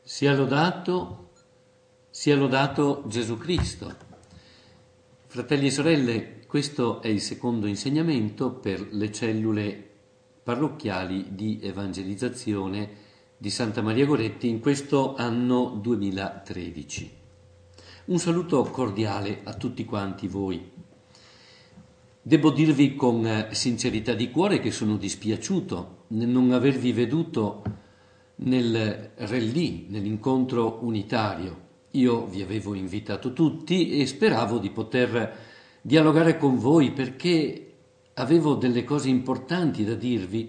Sia lodato Gesù Cristo. Fratelli e sorelle, questo è il secondo insegnamento per le cellule parrocchiali di evangelizzazione di Santa Maria Goretti in questo anno 2013. Un saluto cordiale a tutti quanti voi. Devo dirvi con sincerità di cuore che sono dispiaciuto nel non avervi veduto nel Rallye, nell'incontro unitario. Io vi avevo invitato tutti e speravo di poter dialogare con voi perché avevo delle cose importanti da dirvi.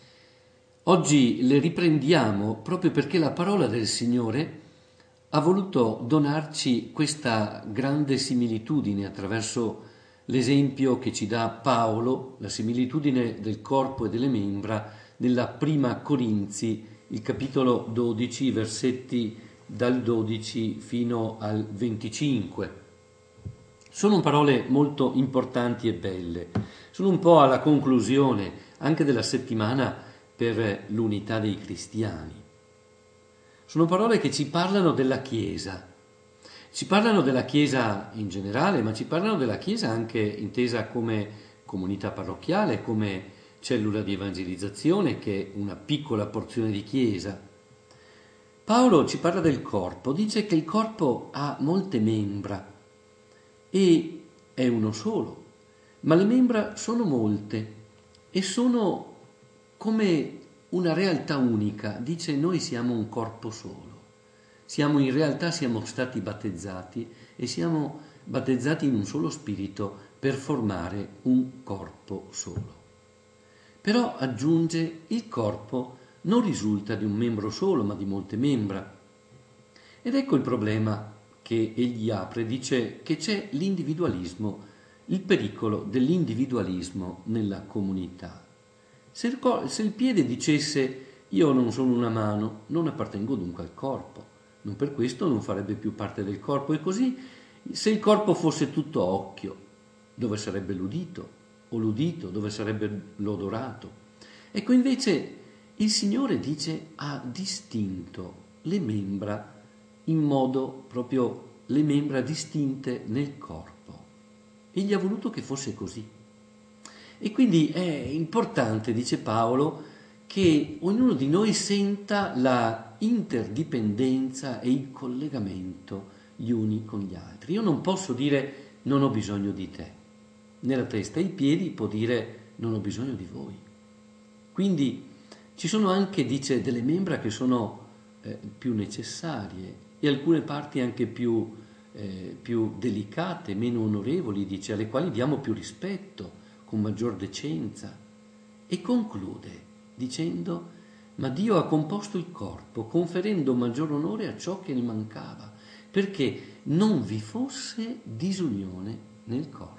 Oggi le riprendiamo proprio perché la parola del Signore ha voluto donarci questa grande similitudine attraverso l'esempio che ci dà Paolo, la similitudine del corpo e delle membra nella prima Corinzi, il capitolo 12, versetti dal 12 fino al 25. Sono parole molto importanti e belle, sono un po' alla conclusione anche della settimana per l'unità dei cristiani. Sono parole che ci parlano della Chiesa, ci parlano della Chiesa in generale, ma ci parlano della Chiesa anche intesa come comunità parrocchiale, come cellula di evangelizzazione, che è una piccola porzione di Chiesa. Paolo ci parla del corpo, dice che il corpo ha molte membra e è uno solo, ma le membra sono molte e sono come una realtà unica. Dice: noi siamo un corpo solo, in realtà siamo stati battezzati e siamo battezzati in un solo spirito per formare un corpo solo. Però aggiunge: il corpo non risulta di un membro solo, ma di molte membra. Ed ecco il problema che egli apre, dice che c'è l'individualismo, il pericolo dell'individualismo nella comunità. Se il piede dicesse: io non sono una mano, non appartengo dunque al corpo, non per questo non farebbe più parte del corpo. E così, se il corpo fosse tutto occhio, dove sarebbe l'udito? O l'udito, dove sarebbe l'odorato? Ecco, invece il Signore dice: ha distinto le membra in modo proprio le membra distinte nel corpo. Egli ha voluto che fosse così. E quindi è importante, dice Paolo, che ognuno di noi senta la interdipendenza e il collegamento gli uni con gli altri. Io non posso dire: non ho bisogno di te. Nella testa e i piedi può dire: non ho bisogno di voi. Quindi ci sono anche, dice, delle membra che sono più necessarie e alcune parti anche più delicate, meno onorevoli, dice, alle quali diamo più rispetto, con maggior decenza. E conclude dicendo: ma Dio ha composto il corpo, conferendo maggior onore a ciò che ne mancava, perché non vi fosse disunione nel corpo.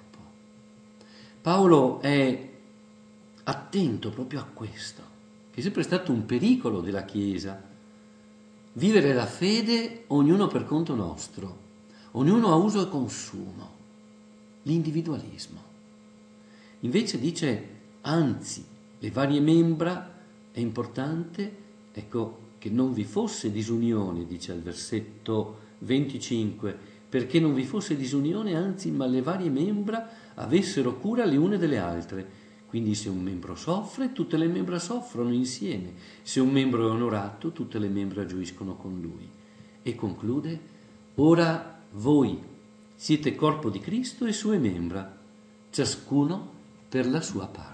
Paolo è attento proprio a questo, che è sempre stato un pericolo della Chiesa. Vivere la fede ognuno per conto nostro, ognuno a uso e consumo, l'individualismo. Invece dice: anzi, le varie membra è importante, ecco, che non vi fosse disunione, dice al versetto 25, perché non vi fosse disunione, anzi, ma le varie membra avessero cura le une delle altre. Quindi se un membro soffre, tutte le membra soffrono insieme. Se un membro è onorato, tutte le membra gioiscono con lui. E conclude: ora voi siete corpo di Cristo e sue membra, ciascuno per la sua parte.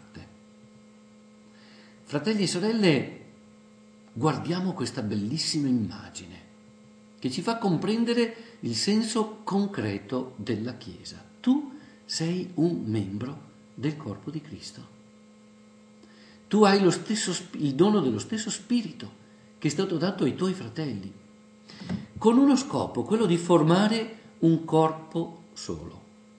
Fratelli e sorelle, guardiamo questa bellissima immagine che ci fa comprendere il senso concreto della Chiesa. Tu sei un membro del corpo di Cristo. Tu hai il dono dello stesso Spirito che è stato dato ai tuoi fratelli, con uno scopo, quello di formare un corpo solo.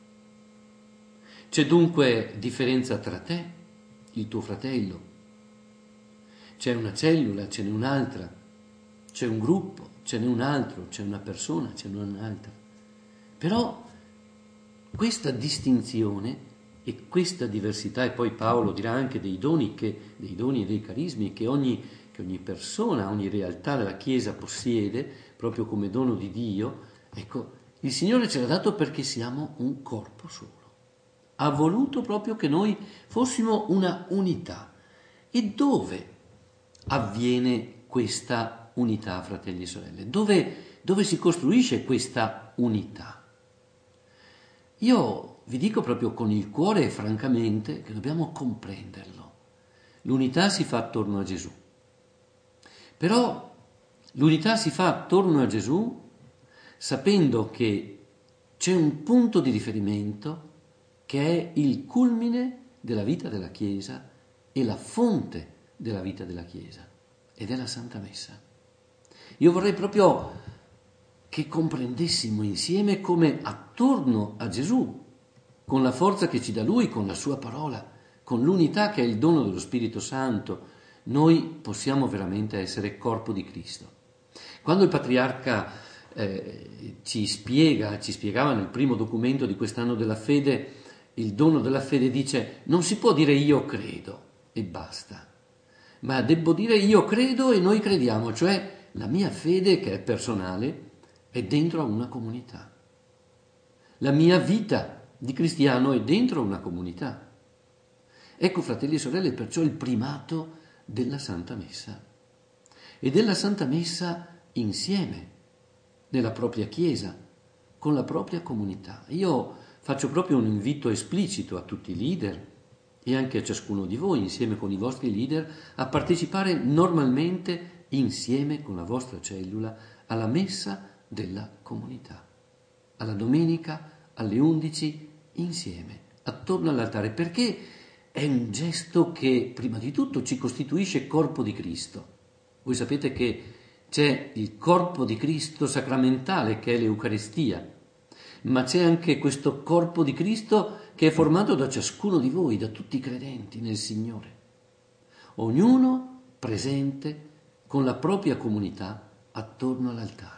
C'è dunque differenza tra te, il tuo fratello. C'è una cellula, ce n'è un'altra. C'è un gruppo, ce n'è un altro. C'è una persona, ce n'è un'altra. Però questa distinzione e questa diversità, e poi Paolo dirà anche dei doni e dei carismi che ogni che ogni persona, ogni realtà della Chiesa possiede, proprio come dono di Dio, ecco, il Signore ce l'ha dato perché siamo un corpo solo. Ha voluto proprio che noi fossimo una unità. E dove avviene questa unità, fratelli e sorelle? Dove si costruisce questa unità? Io vi dico proprio con il cuore e francamente che dobbiamo comprenderlo. L'unità si fa attorno a Gesù. Però l'unità si fa attorno a Gesù sapendo che c'è un punto di riferimento che è il culmine della vita della Chiesa e la fonte della vita della Chiesa, ed è la Santa Messa. Io vorrei proprio che comprendessimo insieme come attorno a Gesù, con la forza che ci dà Lui, con la Sua parola, con l'unità che è il dono dello Spirito Santo, noi possiamo veramente essere corpo di Cristo. Quando il Patriarca ci spiegava nel primo documento di quest'anno della fede, il dono della fede dice: non si può dire io credo e basta, ma devo dire io credo e noi crediamo, cioè la mia fede, che è personale, è dentro a una comunità. La mia vita di cristiano è dentro a una comunità. Ecco, fratelli e sorelle, perciò il primato della Santa Messa. E della Santa Messa insieme, nella propria Chiesa, con la propria comunità. Io faccio proprio un invito esplicito a tutti i leader e anche a ciascuno di voi, insieme con i vostri leader, a partecipare normalmente insieme con la vostra cellula alla Messa della comunità, alla domenica alle 11 insieme, attorno all'altare, perché è un gesto che prima di tutto ci costituisce corpo di Cristo. Voi sapete che c'è il corpo di Cristo sacramentale, che è l'Eucaristia, ma c'è anche questo corpo di Cristo che è formato da ciascuno di voi, da tutti i credenti nel Signore. Ognuno presente con la propria comunità attorno all'altare.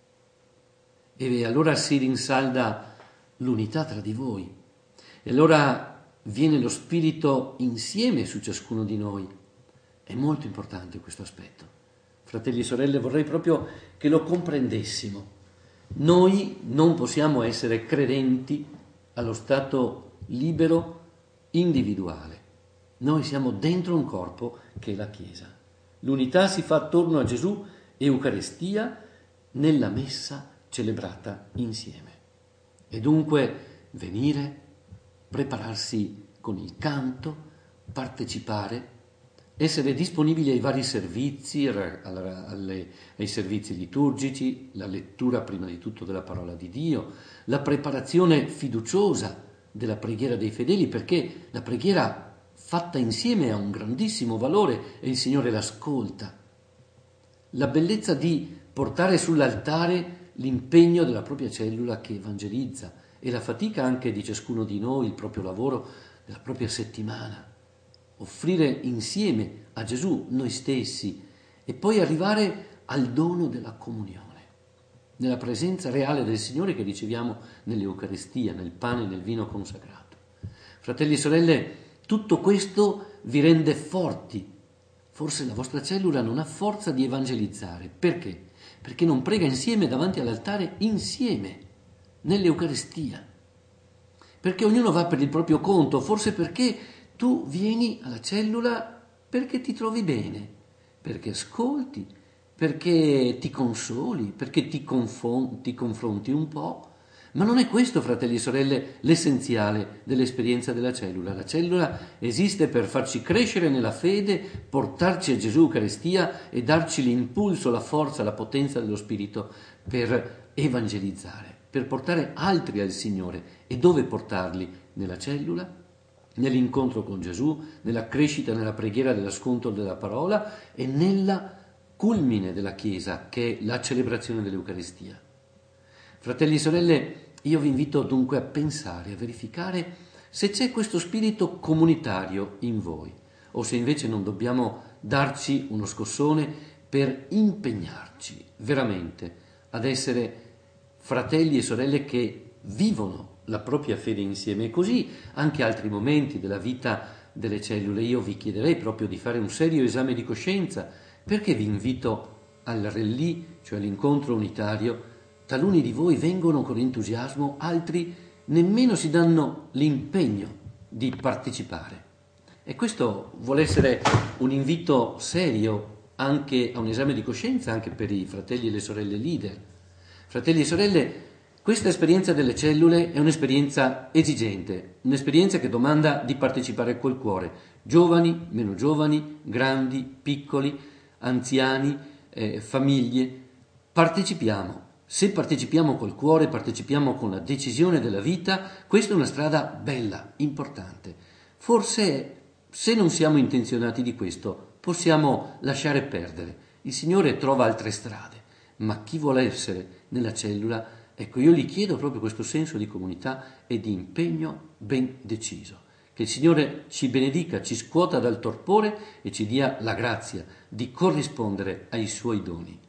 E allora si rinsalda l'unità tra di voi. E allora viene lo Spirito insieme su ciascuno di noi. È molto importante questo aspetto. Fratelli e sorelle, vorrei proprio che lo comprendessimo. Noi non possiamo essere credenti allo stato libero, individuale. Noi siamo dentro un corpo che è la Chiesa. L'unità si fa attorno a Gesù, Eucaristia, nella Messa celebrata insieme. E dunque venire, prepararsi con il canto, partecipare, essere disponibili ai vari servizi, ai servizi liturgici, la lettura prima di tutto della parola di Dio, la preparazione fiduciosa della preghiera dei fedeli, perché la preghiera fatta insieme ha un grandissimo valore e il Signore l'ascolta. La bellezza di portare sull'altare l'impegno della propria cellula che evangelizza e la fatica anche di ciascuno di noi, il proprio lavoro della propria settimana. Offrire insieme a Gesù noi stessi e poi arrivare al dono della comunione, nella presenza reale del Signore che riceviamo nell'Eucaristia, nel pane e nel vino consacrato. Fratelli e sorelle, tutto questo vi rende forti. Forse la vostra cellula non ha forza di evangelizzare. Perché? Perché non prega insieme davanti all'altare, insieme, nell'Eucaristia. Perché ognuno va per il proprio conto, forse perché tu vieni alla cellula perché ti trovi bene, perché ascolti, perché ti consoli, perché ti confronti un po'. Ma non è questo, fratelli e sorelle, l'essenziale dell'esperienza della cellula. La cellula esiste per farci crescere nella fede, portarci a Gesù Eucaristia e darci l'impulso, la forza, la potenza dello Spirito per evangelizzare, per portare altri al Signore. E dove portarli? Nella cellula, nell'incontro con Gesù, nella crescita, nella preghiera dell'ascolto della parola e nella culmine della Chiesa, che è la celebrazione dell'Eucaristia. Fratelli e sorelle, io vi invito dunque a pensare, a verificare se c'è questo spirito comunitario in voi o se invece non dobbiamo darci uno scossone per impegnarci veramente ad essere fratelli e sorelle che vivono la propria fede insieme. E così anche altri momenti della vita delle cellule. Io vi chiederei proprio di fare un serio esame di coscienza Perché vi invito al rallye, cioè all'incontro unitario? Taluni di voi vengono con entusiasmo, altri nemmeno si danno l'impegno di partecipare. E questo vuole essere un invito serio anche a un esame di coscienza, anche per i fratelli e le sorelle leader. Fratelli e sorelle, questa esperienza delle cellule è un'esperienza esigente, un'esperienza che domanda di partecipare col cuore. Giovani, meno giovani, grandi, piccoli, anziani, famiglie. Partecipiamo. Se partecipiamo col cuore, partecipiamo con la decisione della vita, questa è una strada bella, importante. Forse, se non siamo intenzionati di questo, possiamo lasciare perdere. Il Signore trova altre strade, ma chi vuole essere nella cellula, ecco, io gli chiedo proprio questo senso di comunità e di impegno ben deciso. Che il Signore ci benedica, ci scuota dal torpore e ci dia la grazia di corrispondere ai Suoi doni.